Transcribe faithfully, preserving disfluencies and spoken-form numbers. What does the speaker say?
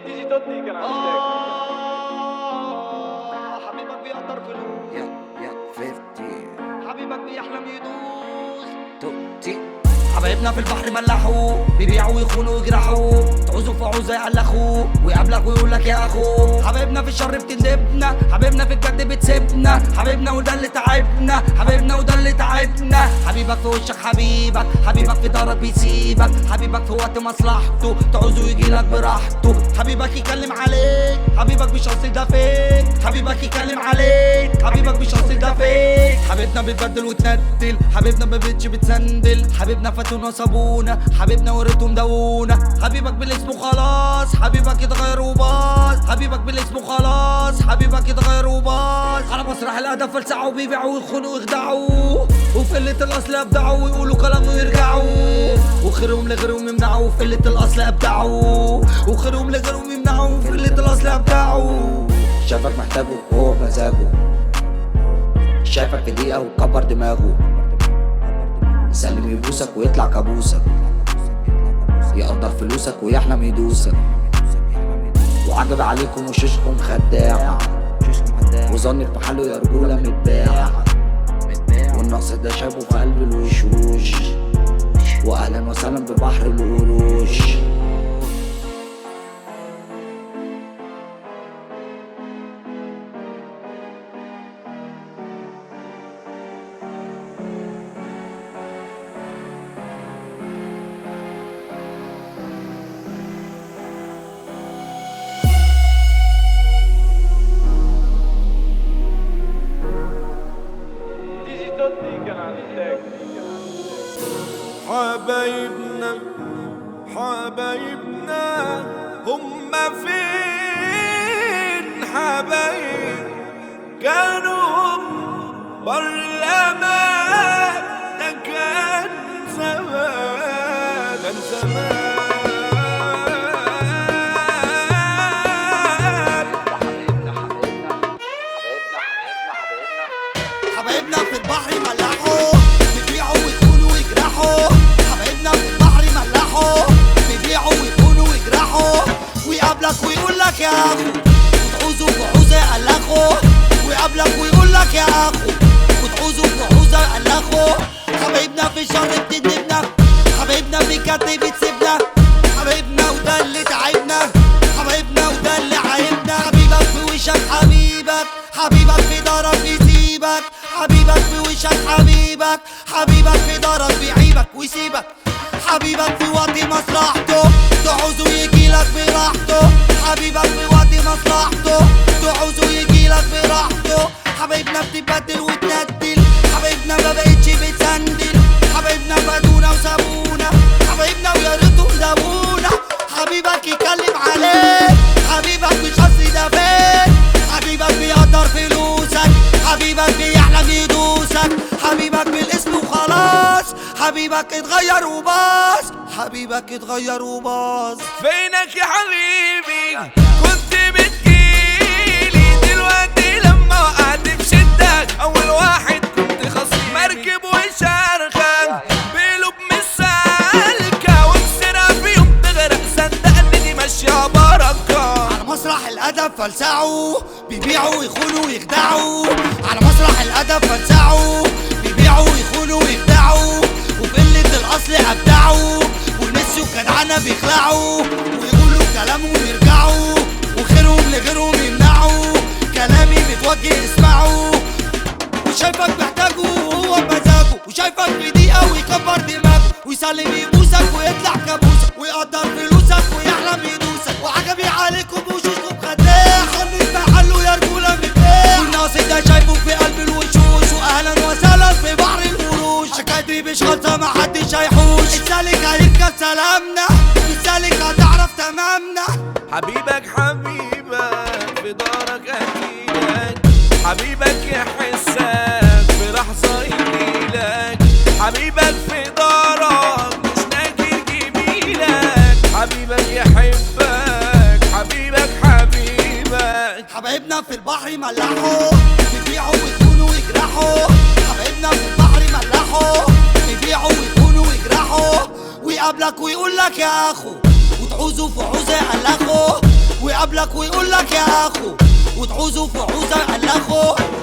تودي كان عندك حبيبك بيقدر فلوس يا يا فيفتي حبيبك بيحلم يدوس توتي. حبايبنا في البحر ملحوا بيبيعوا ويخونوا ويجرحوا تعوزوا في عوزة يقلخوا ويقابلك ويقولك يا اخو. حبايبنا في الشر بتندبنا حبايبنا في الجد بتسيبنا حبايبنا وده اللي تعبنا حبايبنا وده اللي تعبنا. حبيبك في وشك حبيبك حبيبك في دارك بيسيبك حبيبك في وقت مصلحته تعوزه يجيلك براحته. حبيبك يكلم عليك حبيبك مش قصدي ده فيك حبيبك يكلم عليك حبيبك مش قصدي ده فيك. حبيبنا بتبدل وتندل حبيبنا ما بقتش بتسندل حبيبنا فاتونا صابونا حبيبنا وريتهم دونا. حبيبك بالاسم وخلاص حبيبك يتغير وباظ حبيبك بالاسم وخلاص حبيبك يتغير وباظ. على مسرح الهدف فلسعوا وبيبيعوا ويخونوا ويخدعوا وفي قلة الأصل أبدعوا ويقولوا كلام ويرجعوا وخيرهم لغيرهم يمنعوا وفي قلة الأصل أبدعوا وخيرهم لغيرهم يمنعوا وفي قلة الأصل أبدعوا. شافك محتاجه وهو بمزاجه شايفك في دقيقة وكبر دماغه يسلم يبوسك ويطلع كابوسك يقدر فلوسك ويحلم يدوسك وعجب عليكم وشوشكم خداع وظنك في حاله يا رجولة متباع والنقص ده شابه في قلب الوشوش واهلا وسهلا ببحر القروش. تودي كان عندك حبايبنا حبايبنا هما فين حبايب كانوا برلمان ده كان زمان كان زمان. حبايبنا في البحر ملحوا بيبيعوا ويخونوا ويجرحوا حبايبنا في البحر ملحوا بيبيعوا ويخونوا ويجرحوا ويقابلك ويقولك يا اخو وتعوزوا في عوزة يقلخوا ويقابلك ويقولك يا اخو وتعوزوا في عوزة يقلخوا. حبايبنا في الشر بتندبنا حبايبنا في الجد بتسيبنا حبايبنا وده اللي تعبنا حبايبنا وده اللي عايبنا. حبيبك في وشك حبيبك حبيبك في دارك بيسيبك حبيبك في وشك حبيبك حبيبك في دارك بيعيبك ويسيبك حبيبك في وقت مصلحته تعوزه يجيلك براحته حبيبك في وقت مصلحته تعوزه يجيلك براحته. حبايبنا بتبدل وتندل حبايبنا ما بقتش بتسندل حبايبنا فاتونا وسابونا حبايبنا ويا ريتهم سابونا. حبيبك يكلم عليك حبيبك مش قصدي ده فين حبيبك بيقدر فلوسك حبيبك بيحلم يدوسك حبيبك بالاسم وخلاص حبيبك اتغير وباظ حبيبك اتغير وباظ. فينك يا حبيبي كنت بتجيلي دلوقتي لما وقعت في شدك اول واحد كنت خصيم مركب وشارخك بقلوب مش سالكة وبسرعة في يوم تغرق صدقني دي ماشية بركة. على مسرح الأدب فلسعوا بيبيعوا ويخونوا ويخدعوا على مسرح الأدب فلسعوا بيبيعوا ويخونوا ويخدعوا وفي قلة الأصل أبدعوا ونسيوا الجدعنة بيخلعوا ويقولوا كلامهم يرجعوا وخيرهم لغيرهم يمنعوا كلامي متوجه اسمعوا. وشايفك محتاجه وهو بمزاجه وشايفك في دقيقة ويكبر دماغه ويسلم يبوسك ويطلع كابوسك ويقدر فلوسك ويحلم يدوسك وعجبي عليكم وشوشكم خداع خليك محله يا رجولة متباع والناصر ده شايفه في قلب الوشوش واهلا وسهلا في بحر القروش. حكايتي مش خالصة محدش هيحوش السالك هيركب سلامنا السالك هتعرف تمامنا. حبيبك حبيبك في دارك اكيدك حبيبك يحسك في لحظة يجيلك حبيبك في دارك مش ناكر جميلك حبيبك يحبك حبيبك حبيبك. حبايبنا في البحر ملحوا بيبيعوا ويخونوا ويجرحوا حبايبنا في البحر ملحوا بيبيعوا ويخونوا ويجرحوا ويقابلك ويقولك يا اخو وتعوزوا في عوزة يقلخوا ويقابلك ويقول لك يا اخو وتعوزه في عوزه يقلخه